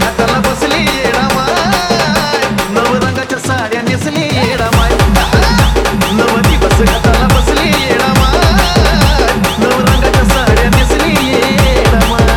घाटाला बसली येडा माय, नवरंगाच्या साड्या नेसली येडा माय, नव दिवस घाटाला बसली येडा माय, नवरंगाच्या साड्या नेसली येडा माय.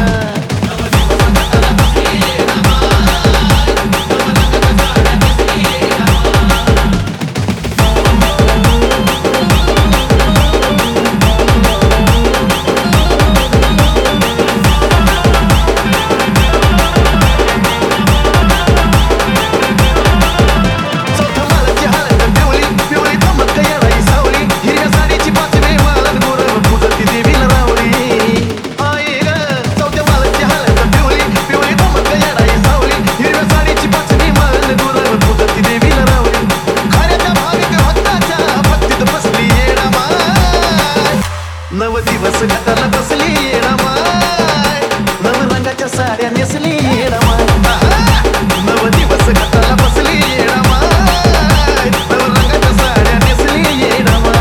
नव दिवस घाटाला बसली येडा माय, नवरंगाच्या साड्या नेसली येडा माय, नव दिवस घाटाला बसली येडा माय, नवरंगाच्या साड्या नेसली येडा माय.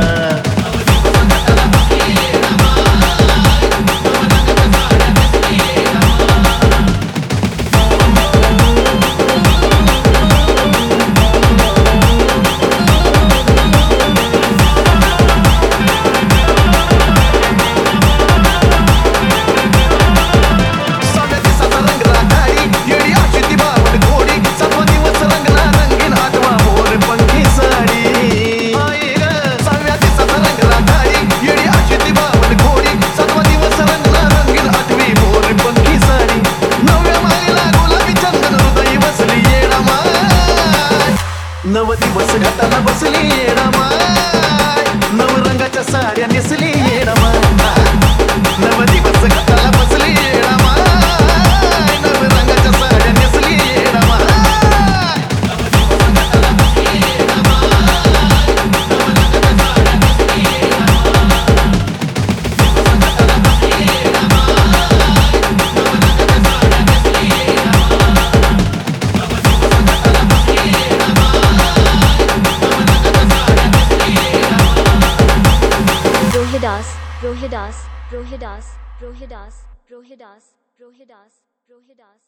नव दिवस घाटाला बसली येडा माय, नवरंगाच्या साड्या नेसली येडा माय, नव दिवस घाटाला बसली येडा माय, नवरंगाच्या साड्या नेसली येडा माय. Rohidas, Rohidas, Rohidas, Rohidas, Rohidas, Rohidas.